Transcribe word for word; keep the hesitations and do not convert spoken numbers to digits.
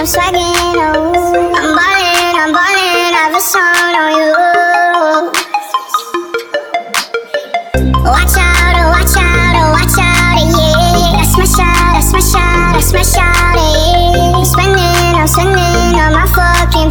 I'm swagging, oh. I'm ballin', I'm ballin', I have a song on you. Watch out, oh, watch out, oh, watch out, yeah. That's my shot, that's my shot, that's my shot, yeah. I'm spending, I'm spending all my fucking